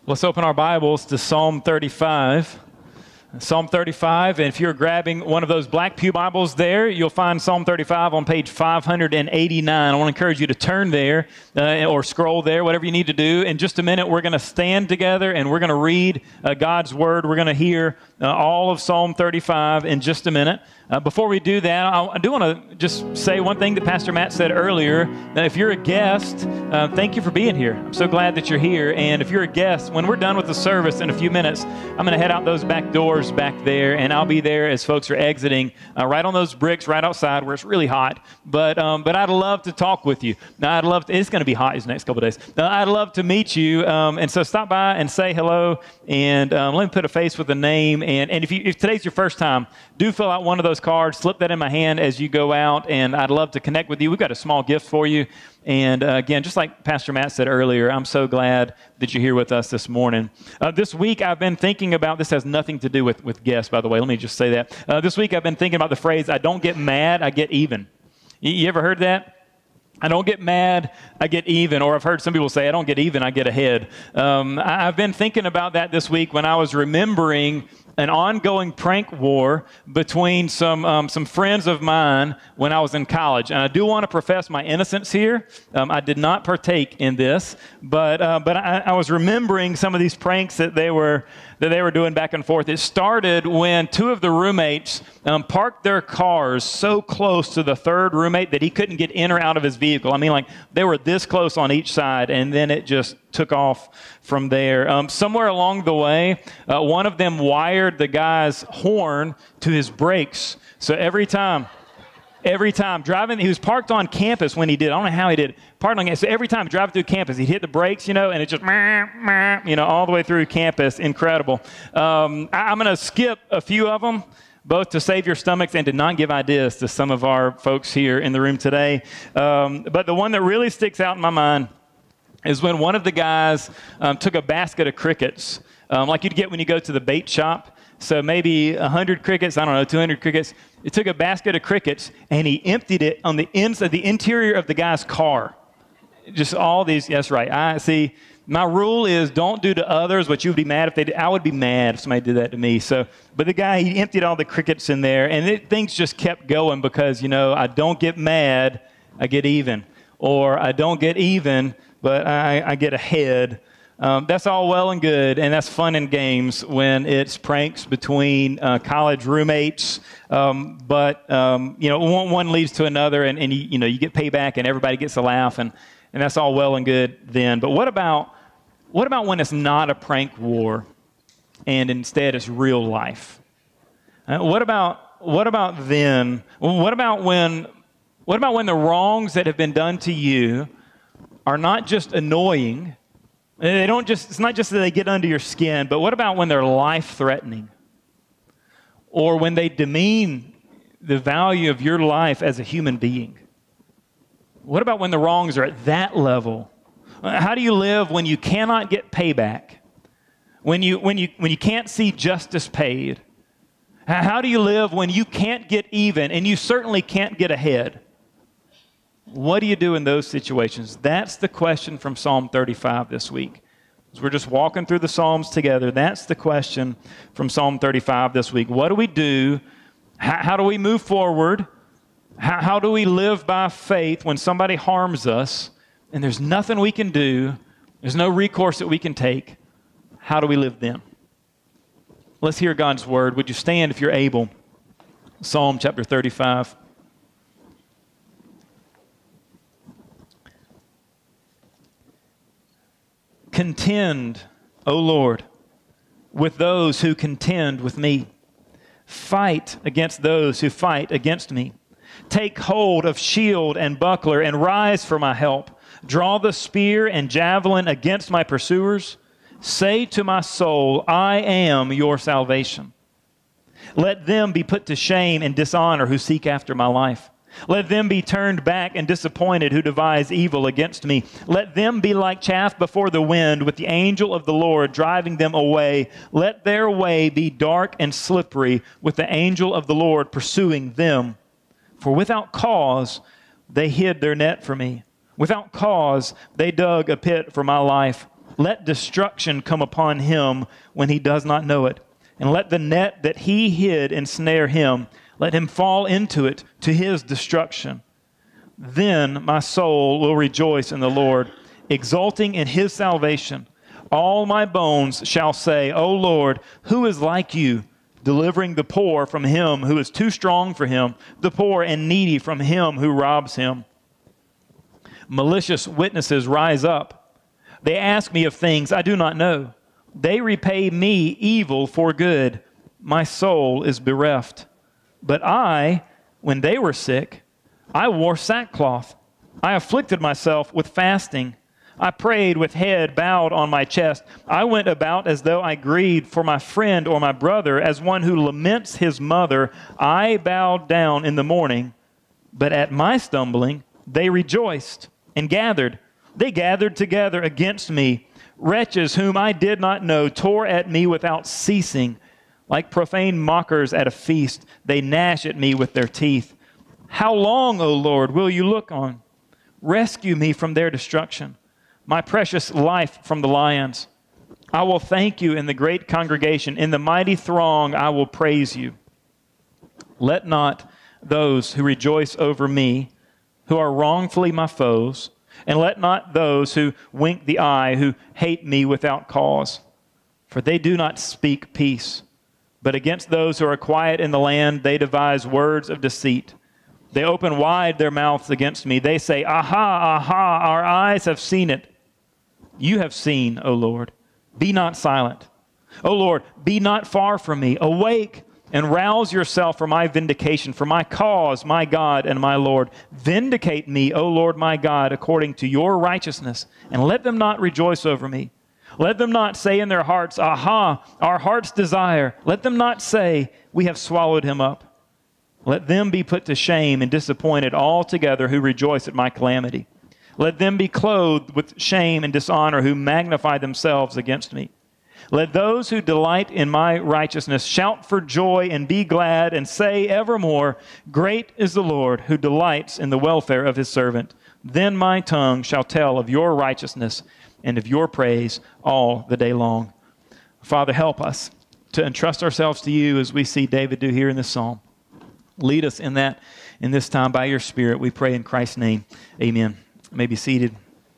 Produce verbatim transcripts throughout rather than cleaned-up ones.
Let's open our Bibles to Psalm thirty-five. Psalm thirty-five, and if you're grabbing one of those black pew Bibles there, you'll find Psalm thirty-five on page five hundred eighty-nine. I want to encourage you to turn there uh, or scroll there, whatever you need to do. In just a minute, we're going to stand together and we're going to read uh, God's Word. We're going to hear uh, all of Psalm thirty-five in just a minute. Uh, before we do that, I, I do want to just say one thing that Pastor Matt said earlier, that if you're a guest, uh, thank you for being here. I'm so glad that you're here. And if you're a guest, when we're done with the service in a few minutes, I'm going to head out those back doors back there, and I'll be there as folks are exiting, uh, right on those bricks right outside where it's really hot. But um, but I'd love to talk with you. Now, I'd love to, it's going to be hot these next couple of days. Now, I'd love to meet you, um, and so stop by and say hello, and um, let me put a face with a name. And, and if, you, if today's your first time, do fill out one of those cards, slip that in my hand as you go out, and I'd love to connect with you. We've got a small gift for you. And uh, again, just like Pastor Matt said earlier, I'm so glad that you're here with us this morning. Uh, this week, I've been thinking about, this has nothing to do with, with guests, by the way. Let me just say that. Uh, this week, I've been thinking about the phrase, I don't get mad, I get even. You, you ever heard that? I don't get mad, I get even. Or I've heard some people say, I don't get even, I get ahead. Um, I, I've been thinking about that this week when I was remembering an ongoing prank war between some um, some friends of mine when I was in college. And I do want to profess my innocence here. Um, I did not partake in this, but uh, but I, I was remembering some of these pranks that they were that they were doing back and forth. It started when two of the roommates um, parked their cars so close to the third roommate that he couldn't get in or out of his vehicle. I mean, like, they were this close on each side, and then it just took off from there. Um, somewhere along the way, uh, one of them wired the guy's horn to his brakes. So every time, every time driving, he was parked on campus when he did. I don't know how he did it. Parked on campus. So every time driving through campus, he'd hit the brakes, you know, and it just, you know, all the way through campus. Incredible. Um, I, I'm going to skip a few of them, both to save your stomachs and to not give ideas to some of our folks here in the room today. Um, but the one that really sticks out in my mind is when one of the guys um, took a basket of crickets, um, like you'd get when you go to the bait shop. So maybe one hundred crickets, I don't know, two hundred crickets. He took a basket of crickets and he emptied it on the inside, the interior of the guy's car. Just all these, yes, right. I see. My rule is don't do to others what you would be mad if they did. I would be mad if somebody did that to me. So, but the guy, he emptied all the crickets in there, and it, things just kept going because, you know, I don't get mad, I get even. Or I don't get even, but I, I get ahead. Um, that's all well and good, and that's fun and games when it's pranks between uh, college roommates. Um, but um, you know, one, one leads to another, and, and you, you know, you get payback, and everybody gets a laugh, and and that's all well and good then. But what about what about when it's not a prank war, and instead it's real life? Uh, what about what about then? What about when? What about when the wrongs that have been done to you are not just annoying? They don't just, it's not just that they get under your skin, but what about when they're life-threatening? Or when they demean the value of your life as a human being? What about when the wrongs are at that level? How do you live when you cannot get payback? When you, when you, when you can't see justice paid? How do you live when you can't get even and you certainly can't get ahead? What do you do in those situations? That's the question from Psalm thirty-five this week. As we're just walking through the Psalms together, that's the question from Psalm thirty-five this week. What do we do? How, how do we move forward? How, how do we live by faith when somebody harms us and there's nothing we can do? There's no recourse that we can take. How do we live then? Let's hear God's word. Would you stand if you're able? Psalm chapter thirty-five. Contend, O Lord, with those who contend with me. Fight against those who fight against me. Take hold of shield and buckler and rise for my help. Draw the spear and javelin against my pursuers. Say to my soul, I am your salvation. Let them be put to shame and dishonor who seek after my life. Let them be turned back and disappointed who devise evil against me. Let them be like chaff before the wind, with the angel of the Lord driving them away. Let their way be dark and slippery, with the angel of the Lord pursuing them. For without cause they hid their net for me. Without cause they dug a pit for my life. Let destruction come upon him when he does not know it. And let the net that he hid ensnare him. Let him fall into it to his destruction. Then my soul will rejoice in the Lord, exulting in his salvation. All my bones shall say, O Lord, who is like you, delivering the poor from him who is too strong for him, the poor and needy from him who robs him. Malicious witnesses rise up. They ask me of things I do not know. They repay me evil for good. My soul is bereft. But I, when they were sick, I wore sackcloth. I afflicted myself with fasting. I prayed with head bowed on my chest. I went about as though I grieved for my friend or my brother, as one who laments his mother. I bowed down in the morning, but at my stumbling they rejoiced and gathered. They gathered together against me. Wretches whom I did not know tore at me without ceasing. Like profane mockers at a feast, they gnash at me with their teeth. How long, O Lord, will you look on? Rescue me from their destruction, my precious life from the lions. I will thank you in the great congregation. In the mighty throng, I will praise you. Let not those who rejoice over me, who are wrongfully my foes, and let not those who wink the eye, who hate me without cause. For they do not speak peace, but against those who are quiet in the land, they devise words of deceit. They open wide their mouths against me. They say, Aha, aha, our eyes have seen it. You have seen, O Lord. Be not silent. O Lord, be not far from me. Awake and rouse yourself for my vindication, for my cause, my God and my Lord. Vindicate me, O Lord my God, according to your righteousness, and let them not rejoice over me. Let them not say in their hearts, Aha, our heart's desire. Let them not say, We have swallowed him up. Let them be put to shame and disappointed altogether who rejoice at my calamity. Let them be clothed with shame and dishonor who magnify themselves against me. Let those who delight in my righteousness shout for joy and be glad and say evermore, Great is the Lord who delights in the welfare of his servant. Then my tongue shall tell of your righteousness and of your praise all the day long. Father, help us to entrust ourselves to you as we see David do here in this psalm. Lead us in that, in this time by your Spirit. We pray in Christ's name. Amen. You may be seated.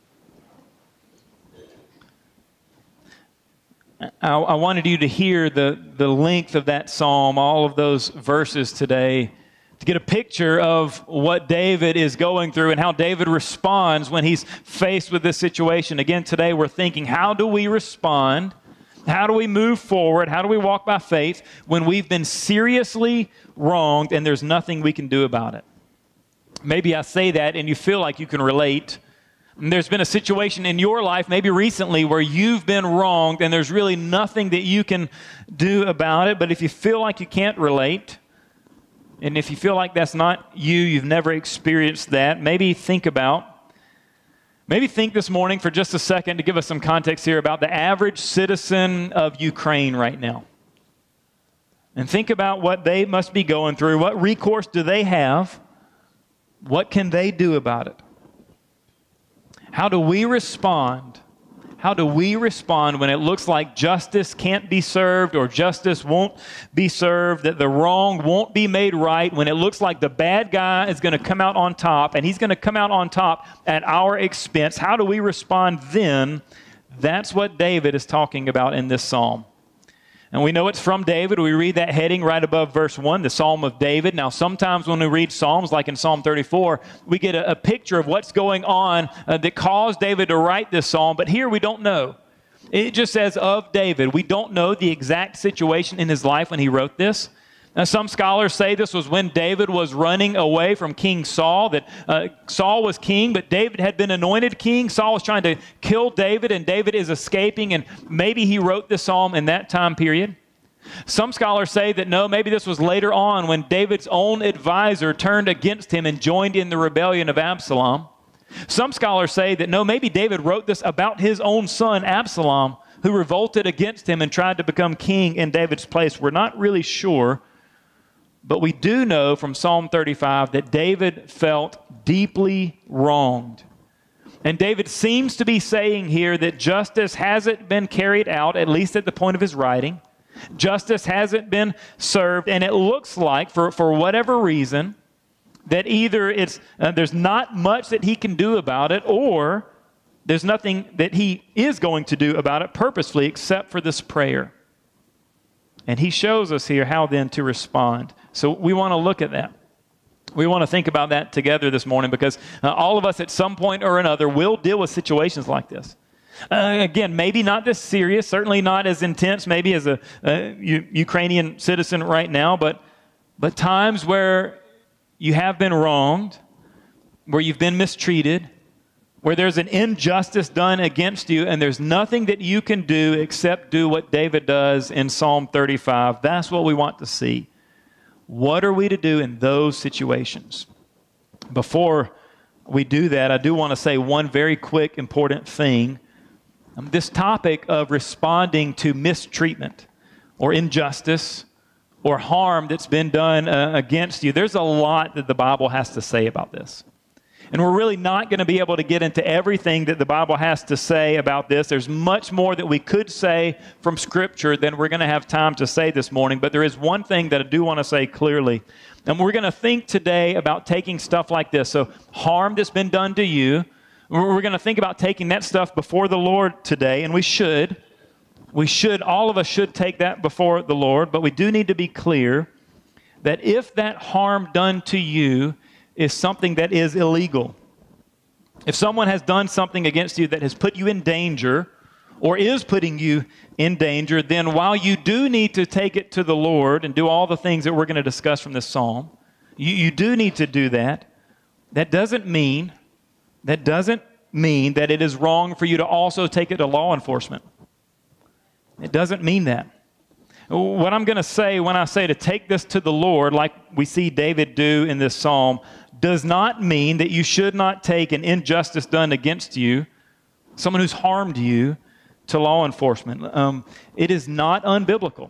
I, I wanted you to hear the, the length of that psalm, all of those verses today, to get a picture of what David is going through and how David responds when he's faced with this situation. Again, today we're thinking, how do we respond? How do we move forward? How do we walk by faith when we've been seriously wronged and there's nothing we can do about it? Maybe I say that and you feel like you can relate. And there's been a situation in your life, maybe recently, where you've been wronged and there's really nothing that you can do about it. But if you feel like you can't relate, and if you feel like that's not you, you've never experienced that, maybe think about, maybe think this morning for just a second to give us some context here about the average citizen of Ukraine right now. And think about what they must be going through. What recourse do they have? What can they do about it? How do we respond? How do we respond when it looks like justice can't be served or justice won't be served, that the wrong won't be made right, when it looks like the bad guy is going to come out on top and he's going to come out on top at our expense? How do we respond then? That's what David is talking about in this psalm. And we know it's from David. We read that heading right above verse one, the Psalm of David. Now, sometimes when we read Psalms, like in Psalm thirty-four, we get a, a picture of what's going on uh, that caused David to write this psalm. But here we don't know. It just says of David. We don't know the exact situation in his life when he wrote this. Now, some scholars say this was when David was running away from King Saul, that uh, Saul was king, but David had been anointed king. Saul was trying to kill David, and David is escaping, and maybe he wrote this psalm in that time period. Some scholars say that no, maybe this was later on when David's own advisor turned against him and joined in the rebellion of Absalom. Some scholars say that no, maybe David wrote this about his own son Absalom, who revolted against him and tried to become king in David's place. We're not really sure. But we do know from Psalm thirty-five that David felt deeply wronged. And David seems to be saying here that justice hasn't been carried out, at least at the point of his writing. Justice hasn't been served, and it looks like, for, for whatever reason, that either it's uh, there's not much that he can do about it, or there's nothing that he is going to do about it purposefully except for this prayer. And he shows us here how then to respond. So we want to look at that. We want to think about that together this morning, because uh, all of us at some point or another will deal with situations like this. Uh, again, maybe not this serious, certainly not as intense maybe as a, a U- Ukrainian citizen right now, but but times where you have been wronged, where you've been mistreated, where there's an injustice done against you, and there's nothing that you can do except do what David does in Psalm thirty-five. That's what we want to see. What are we to do in those situations? Before we do that, I do want to say one very quick, important thing. Um, this topic of responding to mistreatment or injustice or harm that's been done uh, against you, there's a lot that the Bible has to say about this. And we're really not going to be able to get into everything that the Bible has to say about this. There's much more that we could say from Scripture than we're going to have time to say this morning. But there is one thing that I do want to say clearly. And we're going to think today about taking stuff like this. So harm that's been done to you, we're going to think about taking that stuff before the Lord today. And we should. We should, all of us should take that before the Lord. But we do need to be clear that if that harm done to you is something that is illegal, if someone has done something against you that has put you in danger or is putting you in danger, then while you do need to take it to the Lord and do all the things that we're going to discuss from this psalm, you, you do need to do that. That doesn't mean, that doesn't mean that it is wrong for you to also take it to law enforcement. It doesn't mean that. What I'm going to say when I say to take this to the Lord, like we see David do in this psalm, does not mean that you should not take an injustice done against you, someone who's harmed you, to law enforcement. Um, it is not unbiblical.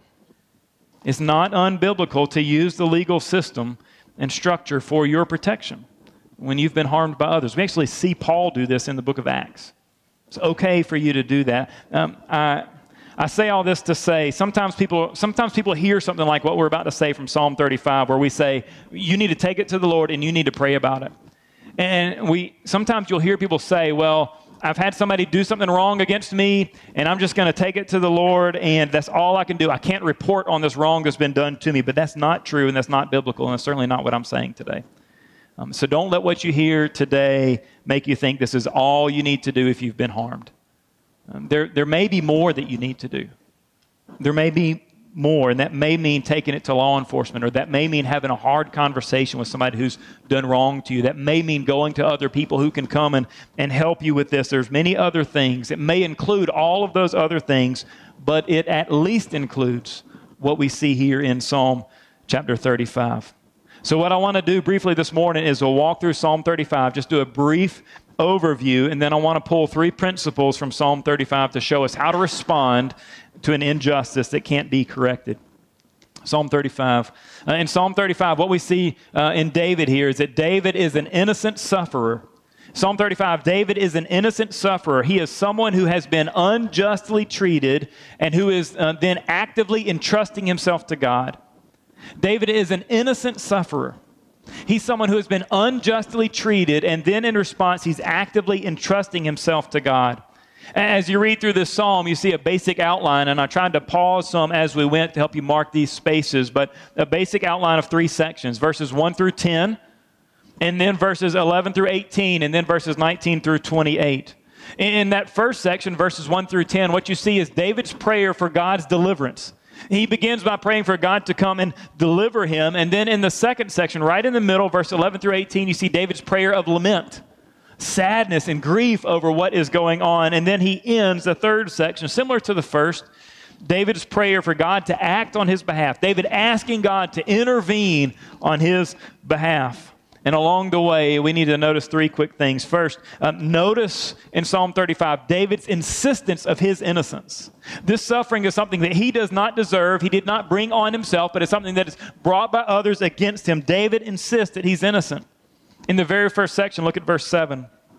It's not unbiblical to use the legal system and structure for your protection when you've been harmed by others. We actually see Paul do this in the book of Acts. It's okay for you to do that. Um, I... I say all this to say, sometimes people sometimes people hear something like what we're about to say from Psalm thirty-five, where we say, you need to take it to the Lord and you need to pray about it. And we sometimes you'll hear people say, well, I've had somebody do something wrong against me, and I'm just going to take it to the Lord, and that's all I can do. I can't report on this wrong that's been done to me. But that's not true, and that's not biblical, and that's certainly not what I'm saying today. Um, so don't let what you hear today make you think this is all you need to do if you've been harmed. Um, there, there may be more that you need to do. There may be more, and that may mean taking it to law enforcement, or that may mean having a hard conversation with somebody who's done wrong to you. That may mean going to other people who can come and, and help you with this. There's many other things. It may include all of those other things, but it at least includes what we see here in Psalm chapter thirty-five. So what I want to do briefly this morning is we'll walk through Psalm thirty-five, just do a brief overview, and then I want to pull three principles from Psalm thirty-five to show us how to respond to an injustice that can't be corrected. Psalm thirty-five. Uh, in Psalm thirty-five, what we see uh, in David here is that David is an innocent sufferer. Psalm thirty-five, David is an innocent sufferer. He is someone who has been unjustly treated and who is uh, then actively entrusting himself to God. David is an innocent sufferer. He's someone who has been unjustly treated, and then in response, he's actively entrusting himself to God. As you read through this psalm, you see a basic outline, and I tried to pause some as we went to help you mark these spaces, but a basic outline of three sections, verses one through ten, and then verses eleven through eighteen, and then verses nineteen through twenty-eight. In that first section, verses one through ten, what you see is David's prayer for God's deliverance. He begins by praying for God to come and deliver him. And then in the second section, right in the middle, verse eleven through eighteen, you see David's prayer of lament, sadness and grief over what is going on. And then he ends the third section, similar to the first, David's prayer for God to act on his behalf. David asking God to intervene on his behalf. And along the way, we need to notice three quick things. First, um, notice in Psalm thirty-five, David's insistence of his innocence. This suffering is something that he does not deserve. He did not bring on himself, but it's something that is brought by others against him. David insists that he's innocent. In the very first section, look at verse seven.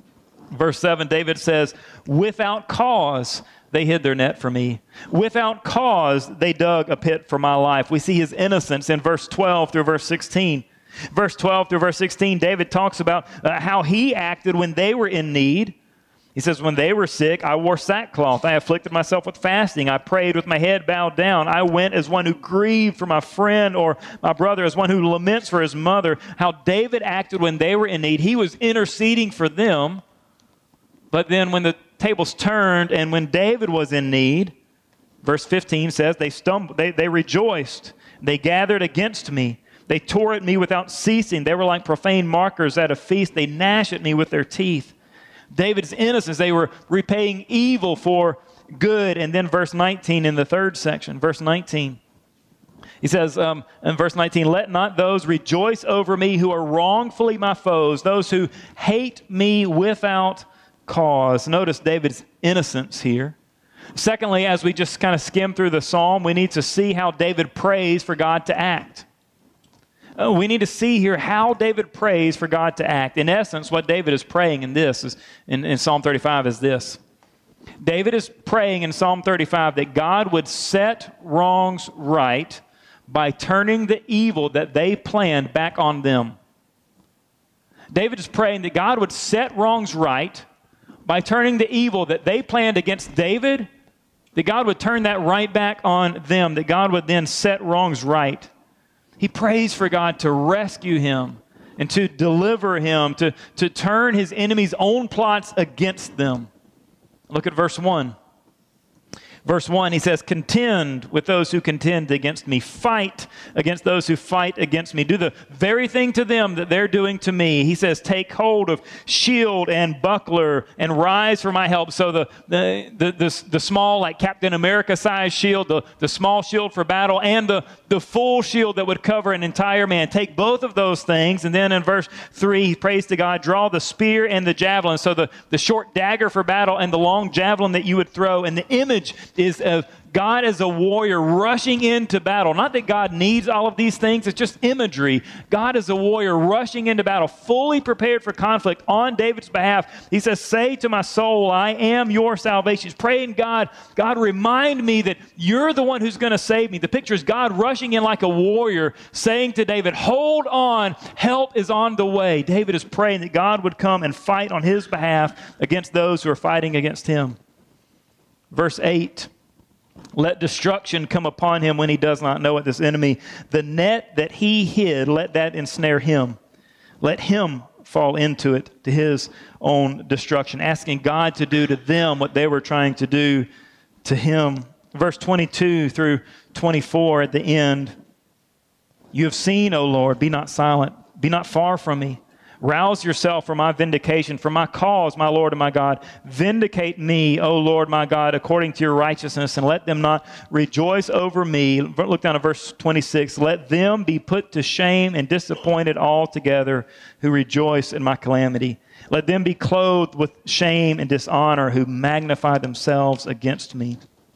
Verse seven, David says, without cause they hid their net for me. Without cause they dug a pit for my life. We see his innocence in verse twelve through verse sixteen. Verse twelve through verse sixteen, David talks about uh, how he acted when they were in need. He says, when they were sick, I wore sackcloth. I afflicted myself with fasting. I prayed with my head bowed down. I went as one who grieved for my friend or my brother, as one who laments for his mother. How David acted when they were in need. He was interceding for them. But then when the tables turned and when David was in need, verse fifteen says, they stumbled, they, they rejoiced. They gathered against me. They tore at me without ceasing. They were like profane mockers at a feast. They gnashed at me with their teeth. David's innocence, they were repaying evil for good. And then verse nineteen in the third section, verse nineteen. He says um, in verse nineteen, let not those rejoice over me who are wrongfully my foes, those who hate me without cause. Notice David's innocence here. Secondly, as we just kind of skim through the psalm, we need to see how David prays for God to act. Uh, we need to see here how David prays for God to act. In essence, what David is praying in this, is, in, in Psalm thirty-five, is this. David is praying in Psalm thirty-five that God would set wrongs right by turning the evil that they planned back on them. David is praying that God would set wrongs right by turning the evil that they planned against David, that God would turn that right back on them, that God would then set wrongs right. He prays for God to rescue him and to deliver him, to, to turn his enemies' own plots against them. Look at verse one. Verse one, he says, contend with those who contend against me. Fight against those who fight against me. Do the very thing to them that they're doing to me. He says, take hold of shield and buckler and rise for my help. So the the the, the, the small, like Captain America-sized shield, the, the small shield for battle, and the, the full shield that would cover an entire man. Take both of those things. And then in verse three, he prays to God, draw the spear and the javelin. So the, the short dagger for battle and the long javelin that you would throw. And the image is of God as a warrior rushing into battle. Not that God needs all of these things. It's just imagery. God as a warrior rushing into battle, fully prepared for conflict on David's behalf. He says, say to my soul, I am your salvation. He's praying, God, God, remind me that you're the one who's going to save me. The picture is God rushing in like a warrior, saying to David, hold on, help is on the way. David is praying that God would come and fight on his behalf against those who are fighting against him. Verse eight. Let destruction come upon him when he does not know it, this enemy. The net that he hid, let that ensnare him. Let him fall into it to his own destruction, asking God to do to them what they were trying to do to him. Verse twenty-two through twenty-four at the end. You have seen, O Lord, be not silent, be not far from me. Rouse yourself for my vindication, for my cause, my Lord and my God. Vindicate me, O Lord my God, according to your righteousness, and let them not rejoice over me. Look down at verse twenty-six. Let them be put to shame and disappointed altogether who rejoice in my calamity. Let them be clothed with shame and dishonor who magnify themselves against me.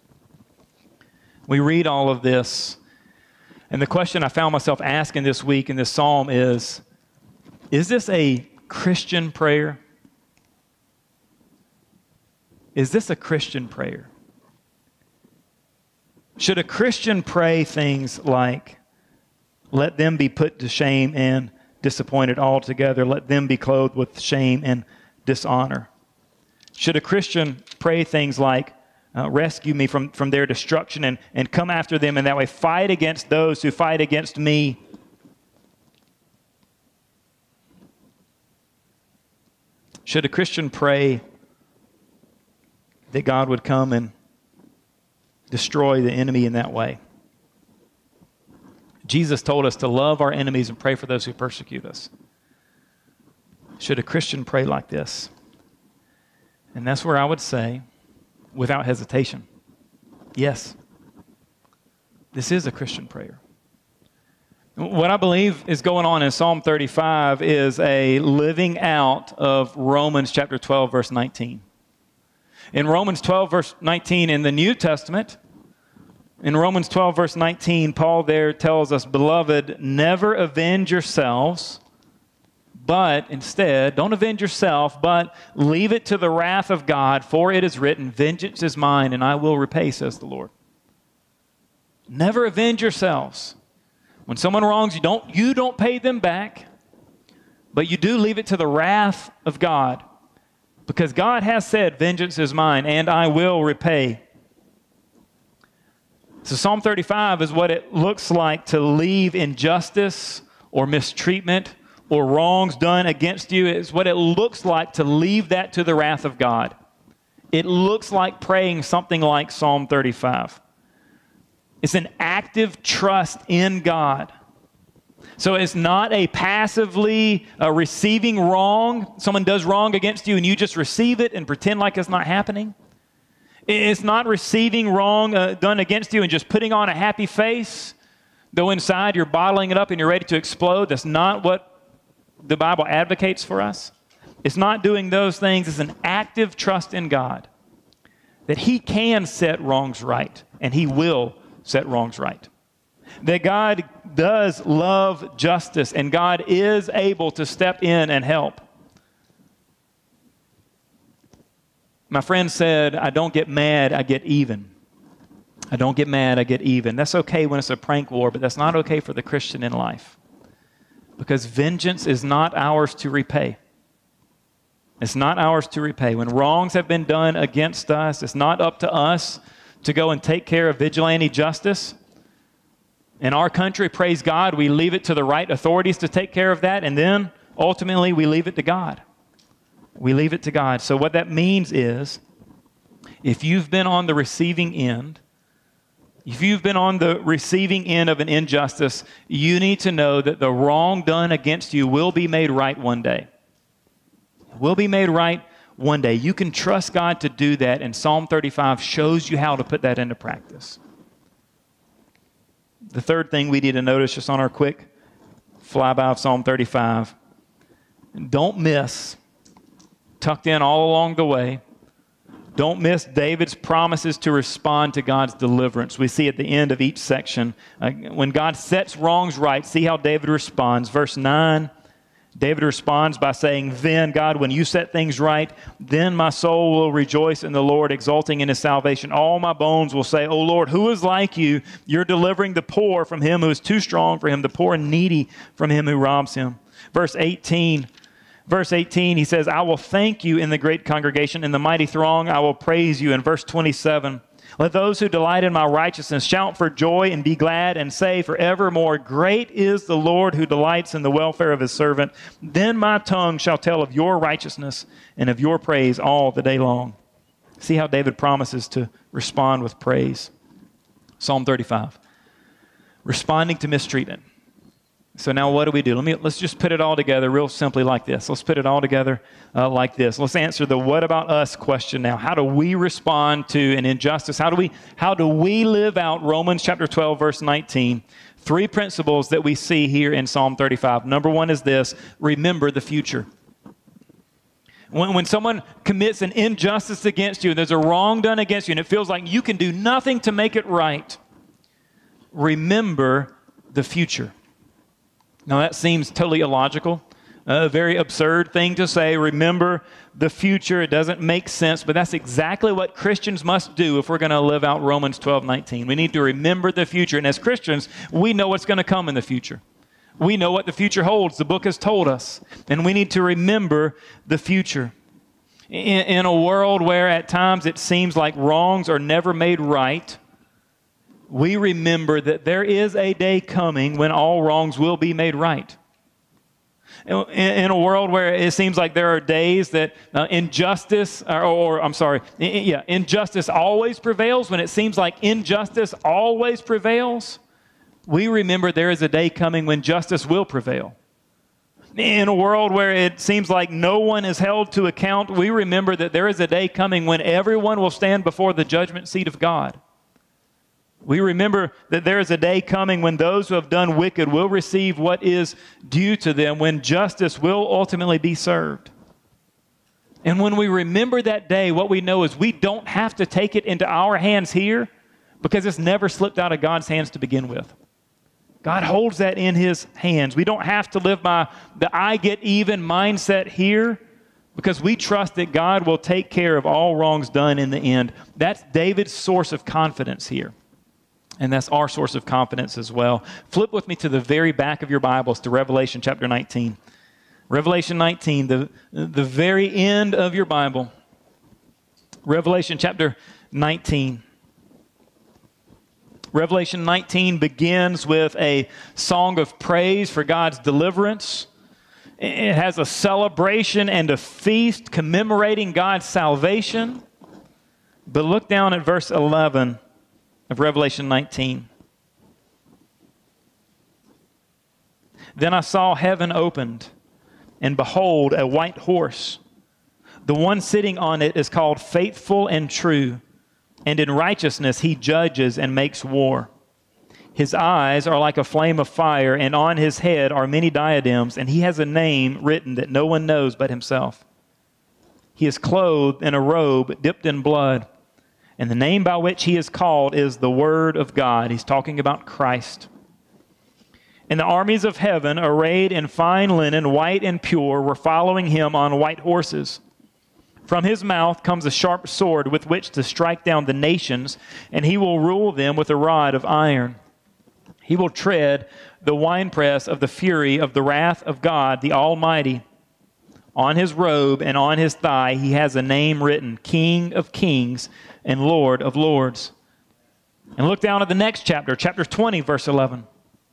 We read all of this, and the question I found myself asking this week in this psalm is, is this a Christian prayer? Is this a Christian prayer? Should a Christian pray things like, let them be put to shame and disappointed altogether, let them be clothed with shame and dishonor? Should a Christian pray things like, uh, rescue me from, from their destruction and, and come after them, and that way fight against those who fight against me? Should a Christian pray that God would come and destroy the enemy in that way? Jesus told us to love our enemies and pray for those who persecute us. Should a Christian pray like this? And that's where I would say, without hesitation, yes, this is a Christian prayer. What I believe is going on in Psalm thirty-five is a living out of Romans chapter twelve, verse nineteen. In Romans twelve, verse nineteen in the New Testament, in Romans twelve, verse nineteen, Paul there tells us, beloved, never avenge yourselves, But instead, don't avenge yourself, but leave it to the wrath of God, for it is written, vengeance is mine, and I will repay, says the Lord. Never avenge yourselves. When someone wrongs you, don't, you don't pay them back, but you do leave it to the wrath of God, because God has said, vengeance is mine, and I will repay. So Psalm thirty-five is what it looks like to leave injustice or mistreatment or wrongs done against you. It's what it looks like to leave that to the wrath of God. It looks like praying something like Psalm thirty-five. It's an active trust in God. So it's not a passively uh, receiving wrong. Someone does wrong against you and you just receive it and pretend like it's not happening. It's not receiving wrong uh, done against you and just putting on a happy face, though inside you're bottling it up and you're ready to explode. That's not what the Bible advocates for us. It's not doing those things. It's an active trust in God that He can set wrongs right, and He will set wrongs right. That God does love justice, and God is able to step in and help. My friend said, I don't get mad, I get even. I don't get mad, I get even. That's okay when it's a prank war, but that's not okay for the Christian in life. Because vengeance is not ours to repay. It's not ours to repay. When wrongs have been done against us, it's not up to us to go and take care of vigilante justice. In our country, praise God, we leave it to the right authorities to take care of that, and then ultimately we leave it to God. We leave it to God. So what that means is, if you've been on the receiving end, if you've been on the receiving end of an injustice, you need to know that the wrong done against you will be made right one day. It will be made right one day. You can trust God to do that, and Psalm thirty-five shows you how to put that into practice. The third thing we need to notice just on our quick flyby of Psalm thirty-five, don't miss, tucked in all along the way, don't miss David's promises to respond to God's deliverance. We see at the end of each section, uh, when God sets wrongs right, see how David responds. Verse nine, David responds by saying, then, God, when you set things right, then my soul will rejoice in the Lord, exulting in His salvation. All my bones will say, O Lord, who is like you? You're delivering the poor from him who is too strong for him, the poor and needy from him who robs him. Verse eighteen, Verse eighteen, he says, I will thank you in the great congregation. In the mighty throng, I will praise you. In verse twenty-seven, let those who delight in my righteousness shout for joy and be glad and say forevermore, great is the Lord who delights in the welfare of His servant. Then my tongue shall tell of your righteousness and of your praise all the day long. See how David promises to respond with praise. Psalm thirty-five, responding to mistreatment. So now what do we do? Let me, let's just put it all together real simply like this. Let's put it all together uh, like this. Let's answer the what about us question now. How do we respond to an injustice? How do we, how do we live out Romans chapter twelve, verse nineteen? Three principles that we see here in Psalm thirty-five. Number one is this: remember the future. When, when someone commits an injustice against you, there's a wrong done against you, and it feels like you can do nothing to make it right, remember the future. Now, that seems totally illogical, a very absurd thing to say, remember the future. It doesn't make sense, but that's exactly what Christians must do if we're going to live out Romans twelve nineteen. We need to remember the future, and as Christians, we know what's going to come in the future. We know what the future holds. The book has told us, and we need to remember the future. In, in a world where at times it seems like wrongs are never made right, we remember that there is a day coming when all wrongs will be made right. In, in a world where it seems like there are days that uh, injustice, or, or I'm sorry, in, yeah, injustice always prevails, when it seems like injustice always prevails, we remember there is a day coming when justice will prevail. In a world where it seems like no one is held to account, we remember that there is a day coming when everyone will stand before the judgment seat of God. We remember that there is a day coming when those who have done wicked will receive what is due to them, when justice will ultimately be served. And when we remember that day, what we know is we don't have to take it into our hands here, because it's never slipped out of God's hands to begin with. God holds that in his hands. We don't have to live by the I get even mindset here because we trust that God will take care of all wrongs done in the end. That's David's source of confidence here. And that's our source of confidence as well. Flip with me to the very back of your Bibles to Revelation chapter nineteen. Revelation nineteen, the, the very end of your Bible. Revelation chapter nineteen. Revelation nineteen begins with a song of praise for God's deliverance. It has a celebration and a feast commemorating God's salvation. But look down at verse eleven of Revelation nineteen. Then I saw heaven opened, and behold, a white horse. The one sitting on it is called Faithful and True, and in righteousness he judges and makes war. His eyes are like a flame of fire, and on his head are many diadems, and he has a name written that no one knows but himself. He is clothed in a robe dipped in blood, and the name by which he is called is the Word of God. He's talking about Christ. And the armies of heaven, arrayed in fine linen, white and pure, were following him on white horses. From his mouth comes a sharp sword with which to strike down the nations, and he will rule them with a rod of iron. He will tread the winepress of the fury of the wrath of God, the Almighty. On his robe and on his thigh he has a name written, King of Kings and Lord of Lords. And look down at the next chapter, chapter twenty, verse eleven.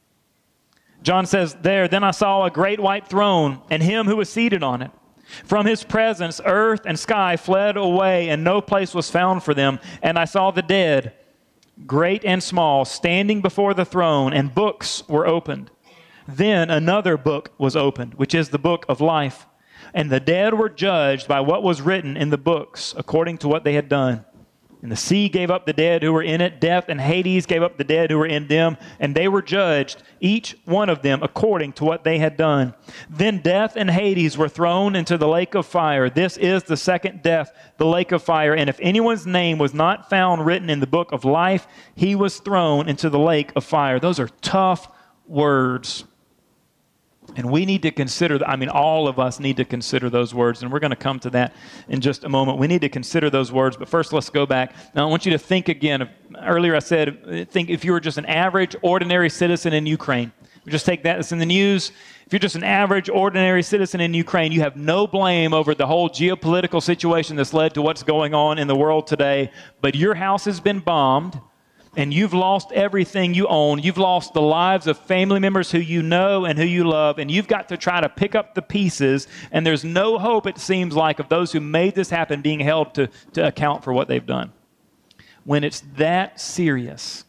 John says there, Then I saw a great white throne and him who was seated on it. From his presence, earth and sky fled away, and no place was found for them. And I saw the dead, great and small, standing before the throne, and books were opened. Then another book was opened, which is the book of life. And the dead were judged by what was written in the books, according to what they had done. And the sea gave up the dead who were in it. Death and Hades gave up the dead who were in them. And they were judged, each one of them, according to what they had done. Then death and Hades were thrown into the lake of fire. This is the second death, the lake of fire. And if anyone's name was not found written in the book of life, he was thrown into the lake of fire. Those are tough words. And we need to consider, I mean, all of us need to consider those words. And we're going to come to that in just a moment. We need to consider those words. But first, let's go back. Now, I want you to think again. Earlier I said, think if you were just an average, ordinary citizen in Ukraine. We just take that. It's in the news. If you're just an average, ordinary citizen in Ukraine, you have no blame over the whole geopolitical situation that's led to what's going on in the world today. But your house has been bombed. And you've lost everything you own. You've lost the lives of family members who you know and who you love, and you've got to try to pick up the pieces, and there's no hope, it seems like, of those who made this happen being held to, to account for what they've done. When it's that serious,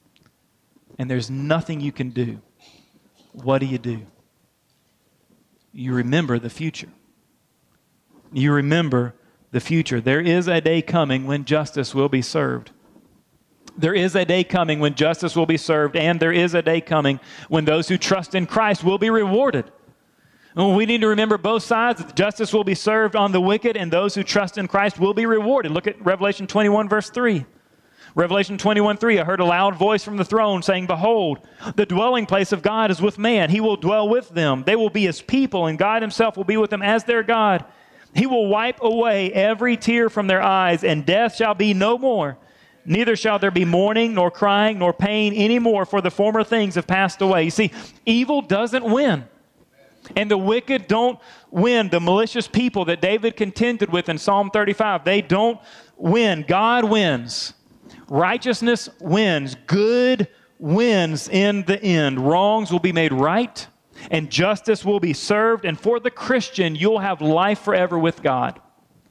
and there's nothing you can do, what do you do? You remember the future. You remember the future. There is a day coming when justice will be served. There is a day coming when justice will be served, and there is a day coming when those who trust in Christ will be rewarded. And we need to remember both sides. Justice will be served on the wicked, and those who trust in Christ will be rewarded. Look at Revelation twenty-one, verse three. Revelation twenty-one, three, I heard a loud voice from the throne saying, Behold, the dwelling place of God is with man. He will dwell with them. They will be his people, and God himself will be with them as their God. He will wipe away every tear from their eyes, and death shall be no more. Neither shall there be mourning, nor crying, nor pain anymore, for the former things have passed away. You see, evil doesn't win. And the wicked don't win. The malicious people that David contended with in Psalm thirty-five, they don't win. God wins. Righteousness wins. Good wins in the end. Wrongs will be made right, and justice will be served. And for the Christian, you'll have life forever with God.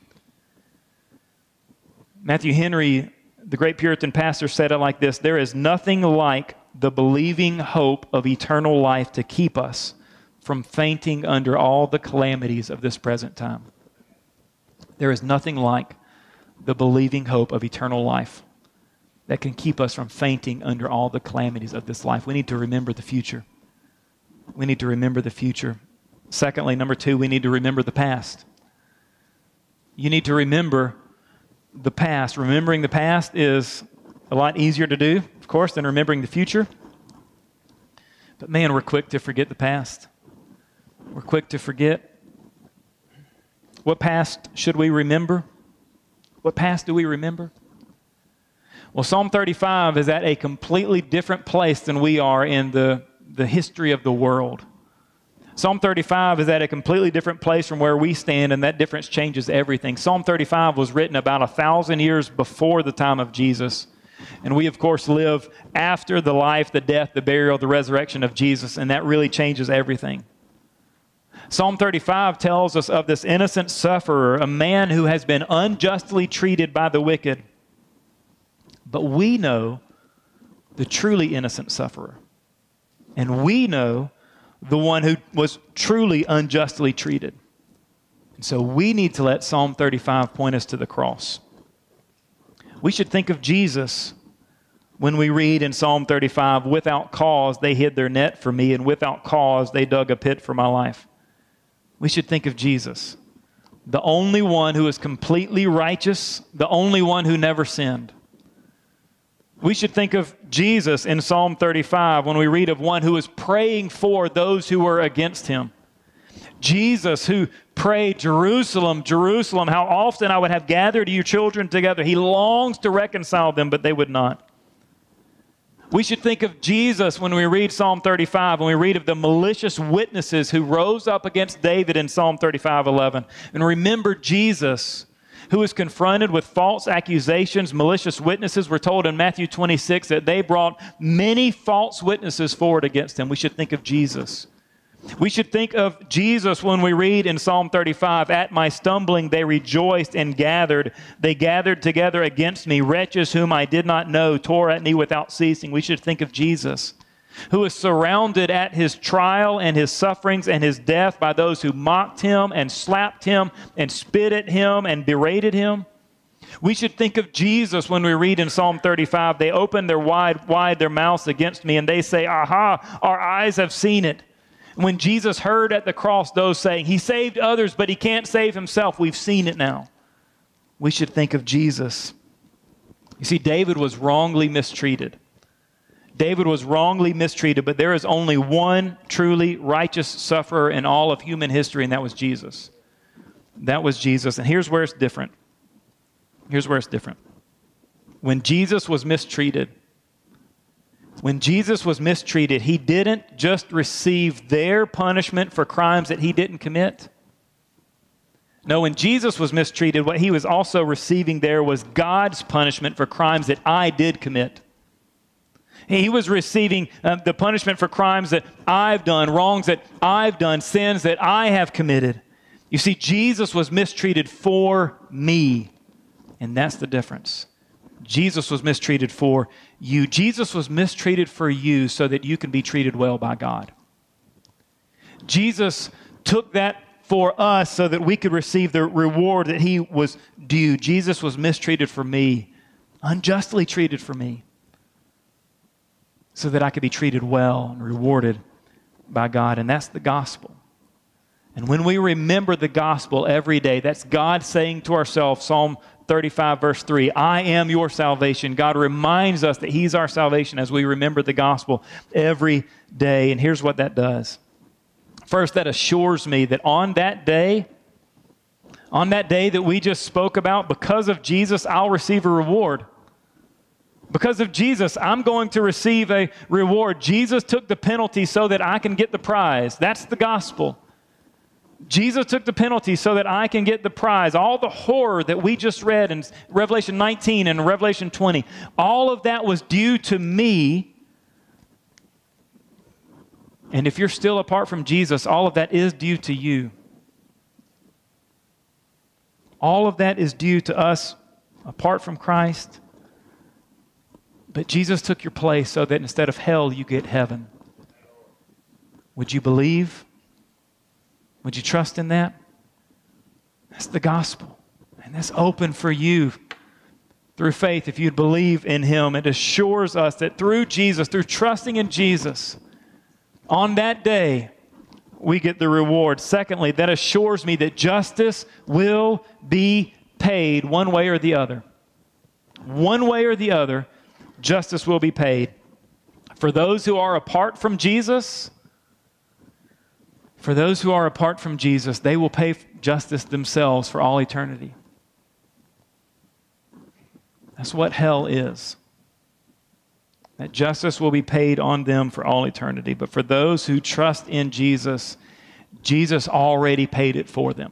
Matthew Henry, the great Puritan pastor, said it like this: there is nothing like the believing hope of eternal life to keep us from fainting under all the calamities of this present time. There is nothing like the believing hope of eternal life that can keep us from fainting under all the calamities of this life. We need to remember the future. We need to remember the future. Secondly, number two, we need to remember the past. You need to remember the past. Remembering the past is a lot easier to do, of course, than remembering the future. But man, we're quick to forget the past. We're quick to forget. What past should we remember? What past do we remember? Well, Psalm thirty-five is at a completely different place than we are in the, the history of the world. Psalm thirty-five is at a completely different place from where we stand, and that difference changes everything. Psalm thirty-five was written about a thousand years before the time of Jesus. And we, of course, live after the life, the death, the burial, the resurrection of Jesus, and that really changes everything. Psalm thirty-five tells us of this innocent sufferer, a man who has been unjustly treated by the wicked. But we know the truly innocent sufferer. And we know the one who was truly unjustly treated. And so we need to let Psalm thirty-five point us to the cross. We should think of Jesus when we read in Psalm thirty-five, without cause they hid their net for me, and without cause they dug a pit for my life. We should think of Jesus, the only one who is completely righteous, the only one who never sinned. We should think of Jesus in Psalm thirty-five when we read of one who is praying for those who were against him. Jesus who prayed, Jerusalem, Jerusalem, how often I would have gathered your children together. He longs to reconcile them, but they would not. We should think of Jesus when we read Psalm thirty-five, when we read of the malicious witnesses who rose up against David in Psalm thirty-five eleven. And remember Jesus, who was confronted with false accusations, malicious witnesses. We're told in Matthew twenty-six that they brought many false witnesses forward against him. We should think of Jesus. We should think of Jesus when we read in Psalm thirty-five, at my stumbling they rejoiced and gathered. They gathered together against me. Wretches whom I did not know tore at me without ceasing. We should think of Jesus, who was surrounded at his trial and his sufferings and his death by those who mocked him and slapped him and spit at him and berated him. We should think of Jesus when we read in Psalm thirty-five, they open their wide, wide their mouths against me and they say, aha, our eyes have seen it. When Jesus heard at the cross those saying, he saved others, but he can't save himself. We've seen it now. We should think of Jesus. You see, David was wrongly mistreated. David was wrongly mistreated, but there is only one truly righteous sufferer in all of human history, and that was Jesus. That was Jesus. And here's where it's different. Here's where it's different. When Jesus was mistreated, when Jesus was mistreated, he didn't just receive their punishment for crimes that he didn't commit. No, when Jesus was mistreated, what he was also receiving there was God's punishment for crimes that I did commit. He was receiving uh, the punishment for crimes that I've done, wrongs that I've done, sins that I have committed. You see, Jesus was mistreated for me, and that's the difference. Jesus was mistreated for you. Jesus was mistreated for you so that you can be treated well by God. Jesus took that for us so that we could receive the reward that he was due. Jesus was mistreated for me, unjustly treated for me, so that I could be treated well and rewarded by God. And that's the gospel. And when we remember the gospel every day, that's God saying to ourselves, Psalm thirty-five, verse three, I am your salvation. God reminds us that he's our salvation as we remember the gospel every day. And here's what that does. First, that assures me that on that day, on that day that we just spoke about, because of Jesus, I'll receive a reward. Because of Jesus, I'm going to receive a reward. Jesus took the penalty so that I can get the prize. That's the gospel. Jesus took the penalty so that I can get the prize. All the horror that we just read in Revelation nineteen and Revelation twenty, all of that was due to me. And if you're still apart from Jesus, all of that is due to you. All of that is due to us apart from Christ. But Jesus took your place so that instead of hell, you get heaven. Would you believe? Would you trust in that? That's the gospel. And that's open for you through faith. If you'd believe in him, it assures us that through Jesus, through trusting in Jesus, on that day, we get the reward. Secondly, that assures me that justice will be paid one way or the other. One way or the other, justice will be paid. For those who are apart from Jesus, for those who are apart from Jesus, they will pay justice themselves for all eternity. That's what hell is. That justice will be paid on them for all eternity. But for those who trust in Jesus, Jesus already paid it for them.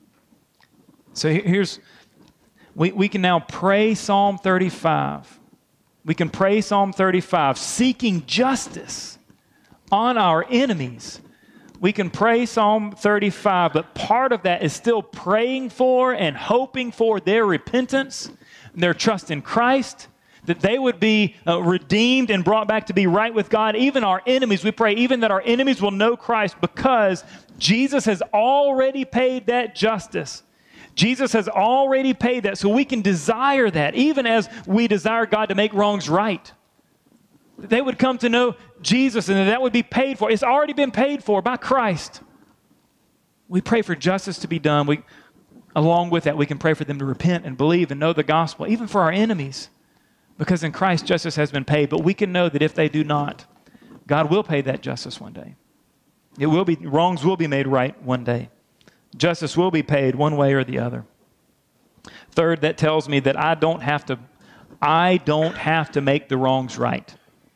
So here's, we, we can now pray Psalm thirty-five. We can pray Psalm thirty-five, seeking justice on our enemies. We can pray Psalm thirty-five, but part of that is still praying for and hoping for their repentance, their trust in Christ, that they would be uh, redeemed and brought back to be right with God. Even our enemies, we pray even that our enemies will know Christ because Jesus has already paid that justice. Jesus has already paid that, so we can desire that, even as we desire God to make wrongs right. That they would come to know Jesus and that that would be paid for. It's already been paid for by Christ. We pray for justice to be done. We, along with that, we can pray for them to repent and believe and know the gospel, even for our enemies. Because in Christ, justice has been paid. But we can know that if they do not, God will pay that justice one day. It will be, wrongs will be made right one day. Justice will be paid one way or the other. Third, that tells me that I don't have to, I don't have to make the wrongs right.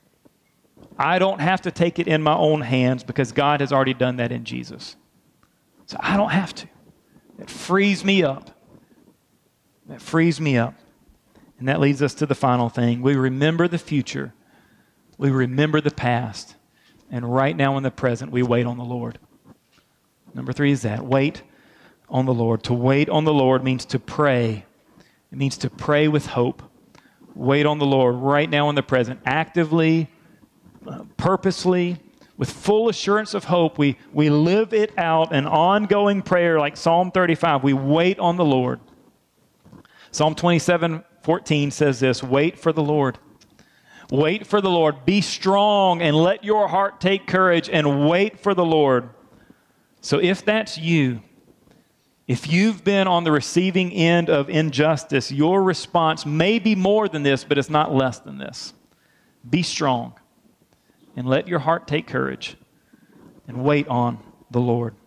I don't have to take it in my own hands because God has already done that in Jesus. So I don't have to. It frees me up. That frees me up. And that leads us to the final thing. We remember the future. We remember the past. And right now in the present, we wait on the Lord. Number three is that. Wait on the Lord. To wait on the Lord means to pray. It means to pray with hope. Wait on the Lord right now in the present. Actively, uh, purposely, with full assurance of hope, we, we live it out, an ongoing prayer like Psalm thirty-five. We wait on the Lord. Psalm twenty-seven fourteen says this, wait for the Lord. Wait for the Lord. Be strong and let your heart take courage and wait for the Lord. So if that's you, if you've been on the receiving end of injustice, your response may be more than this, but it's not less than this. Be strong and let your heart take courage and wait on the Lord.